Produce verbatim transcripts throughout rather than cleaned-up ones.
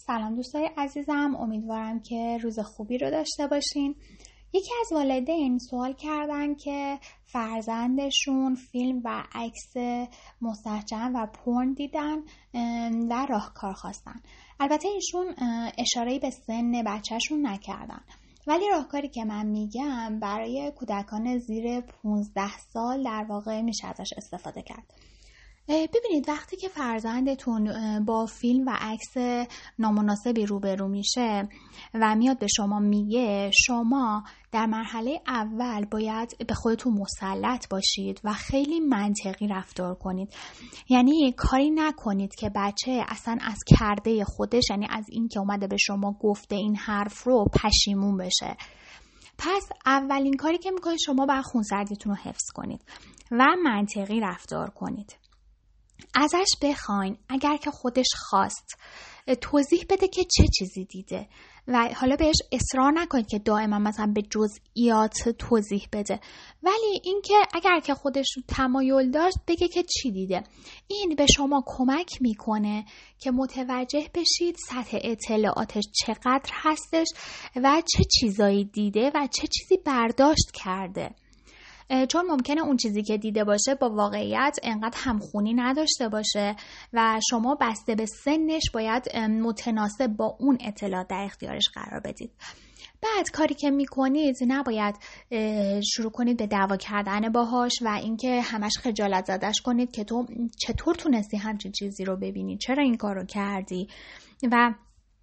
سلام دوستای عزیزم، امیدوارم که روز خوبی رو داشته باشین. یکی از والدین سوال کردن که فرزندشون فیلم و عکس مستحجن و پورن دیدن و راهکار خواستن. البته ایشون اشاره‌ای به سن بچهشون نکردن، ولی راهکاری که من میگم برای کودکان زیر پانزده سال در واقع میشه ازش استفاده کرد. ببینید، وقتی که فرزندتون با فیلم و عکس نامناسبی روبرو میشه و میاد به شما میگه، شما در مرحله اول باید به خودتون مسلط باشید و خیلی منطقی رفتار کنید. یعنی کاری نکنید که بچه اصلا از کرده خودش، یعنی از این که اومده به شما گفته این حرف رو، پشیمون بشه. پس اولین کاری که میکنید شما باید خونسردیتون رو حفظ کنید و منطقی رفتار کنید. ازش بخواین اگر که خودش خواست توضیح بده که چه چیزی دیده و حالا بهش اصرار نکنید که دائما مثلا به جزئیات توضیح بده، ولی اینکه اگر که خودش تمایل داشت بگه که چی دیده. این به شما کمک میکنه که متوجه بشید سطح اطلاعاتش چقدر هستش و چه چیزایی دیده و چه چیزی برداشت کرده، چون ممکنه اون چیزی که دیده باشه با واقعیت انقدر همخونی نداشته باشه و شما بسته به سنش باید متناسب با اون اطلاع در اختیارش قرار بدید. بعد کاری که میکنید نباید شروع کنید به دعوا کردن باهاش و اینکه همش خجالت زدش کنید که تو چطور تونستی همچین چیزی رو ببینی، چرا این کارو کردی. و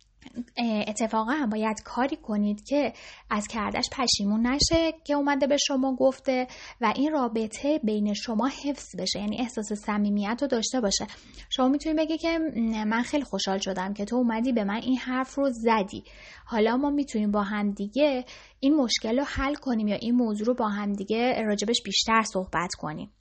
اتفاقا هم باید کاری کنید که از کردش پشیمون نشه که اومده به شما گفته و این رابطه بین شما حفظ بشه، یعنی احساس صمیمیت رو داشته باشه. شما میتونید بگی که من خیلی خوشحال شدم که تو اومدی به من این حرف رو زدی، حالا ما میتونیم با هم دیگه این مشکل رو حل کنیم یا این موضوع رو با هم دیگه راجبش بیشتر صحبت کنیم.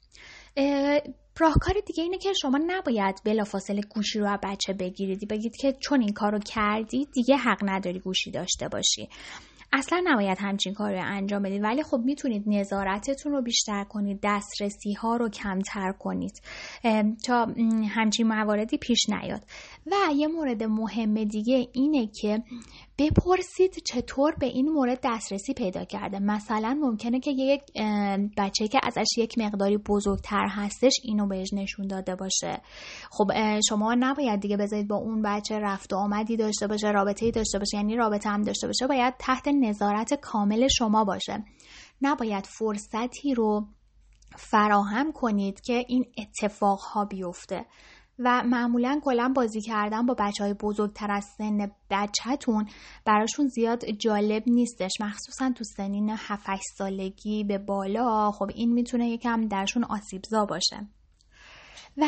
راهکار دیگه اینه که شما نباید بلافاصله گوشی رو از بچه بگیرید، بگید که چون این کارو کردی دیگه حق نداری گوشی داشته باشی. اصلا نباید همچین کاری رو انجام بدید، ولی خب میتونید نظارتتون رو بیشتر کنید، دسترسی ها رو کمتر کنید تا همچین مواردی پیش نیاد. و یه مورد مهم دیگه اینه که بپرسید چطور به این مورد دسترسی پیدا کرده. مثلا ممکنه که یک بچه که ازش یک مقداری بزرگتر هستش اینو بهش نشون داده باشه. خب شما نباید دیگه بذارید با اون بچه رفت و آمدی داشته باشه، رابطه‌ای داشته باشه، یعنی رابطه هم داشته باشه باید تحت نظارت کامل شما باشه. نباید فرصتی رو فراهم کنید که این اتفاقها بیفته. و معمولا کلا بازی کردن با بچهای بزرگتر از سن بچه‌تون براشون زیاد جالب نیستش، مخصوصا تو سنین هفت هشت سالگی به بالا. خب این میتونه یکم درشون آسیبزا باشه. و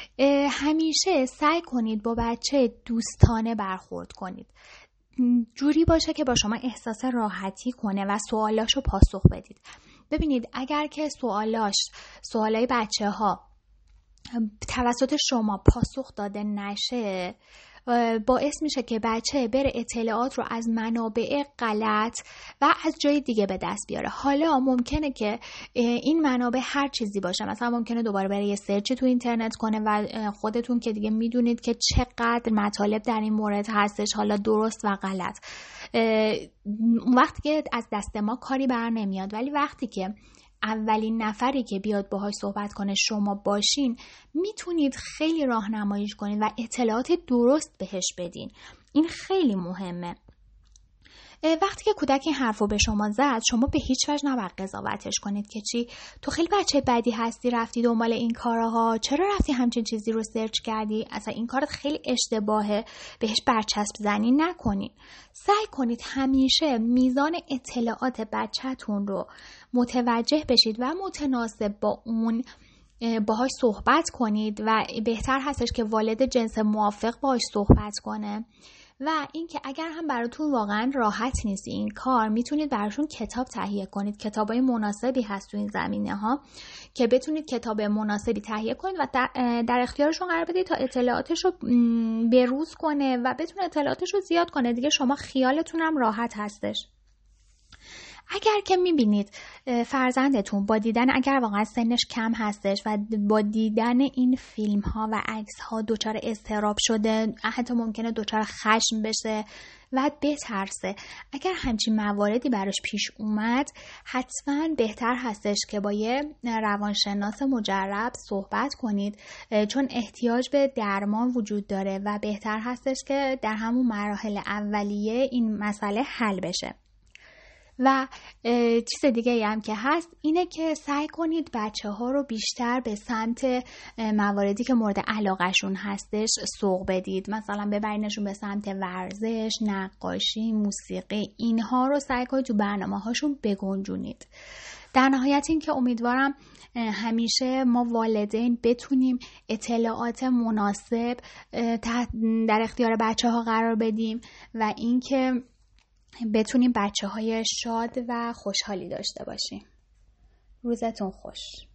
همیشه سعی کنید با بچه دوستانه برخورد کنید، جوری باشه که با شما احساس راحتی کنه و سوالاشو پاسخ بدید. ببینید اگر که سوالاش سوالای بچه ها توسط شما پاسخ داده نشه، باعث میشه که بچه بره اطلاعات رو از منابع غلط و از جای دیگه به دست بیاره. حالا ممکنه که این منابع هر چیزی باشه، مثلا ممکنه دوباره بره یه سرچی تو اینترنت کنه و خودتون که دیگه میدونید که چقدر مطالب در این مورد هستش، حالا درست و غلط. وقتی که از دست ما کاری بر نمیاد، ولی وقتی که اولین نفری که بیاد باهاش صحبت کنه شما باشین، میتونید خیلی راهنماییش کنید و اطلاعات درست بهش بدین. این خیلی مهمه. وقتی که کودک این حرفو به شما زد، شما به هیچ وجه نباید قضاوتش کنید که چی تو خیلی بچه بدی هستی، رفتی دنبال این کارها، چرا رفتی همچین چیزی رو سرچ کردی، اصلا این کارت خیلی اشتباهه، بهش برچسب زنی نکنید. سعی کنید همیشه میزان اطلاعات بچه‌تون رو متوجه بشید و متناسب با اون باهاش صحبت کنید و بهتر هستش که والد جنس موافق باهاش صحبت کنه. و اینکه اگر هم براتون واقعا راحت نیست این کار، میتونید براشون کتاب تهیه کنید. کتابای مناسبی هست تو این زمینه ها که بتونید کتاب مناسبی تهیه کنید و در اختیارشون قرار بدید تا اطلاعاتش رو بروز کنه و بتونه اطلاعاتش رو زیاد کنه. دیگه شما خیالتون هم راحت هستش. اگر که میبینید فرزندتون با دیدن، اگر واقعا سنش کم هستش و با دیدن این فیلم ها و عکس ها دچار اضطراب شده، حتی ممکنه دچار خشم بشه و بترسه، اگر همچین مواردی براش پیش اومد، حتما بهتر هستش که با یه روانشناس مجرب صحبت کنید، چون احتیاج به درمان وجود داره و بهتر هستش که در همون مراحل اولیه این مسئله حل بشه. و چیز دیگه ای هم که هست اینه که سعی کنید بچه ها رو بیشتر به سمت مواردی که مورد علاقهشون هستش سوق بدید، مثلا ببرینشون به سمت ورزش، نقاشی، موسیقی، اینها رو سعی کنید تو برنامه هاشون بگنجونید. در نهایت این که امیدوارم همیشه ما والدین بتونیم اطلاعات مناسب در اختیار بچه ها قرار بدیم و اینکه بتونیم بچه های شاد و خوشحالی داشته باشیم. روزتون خوش.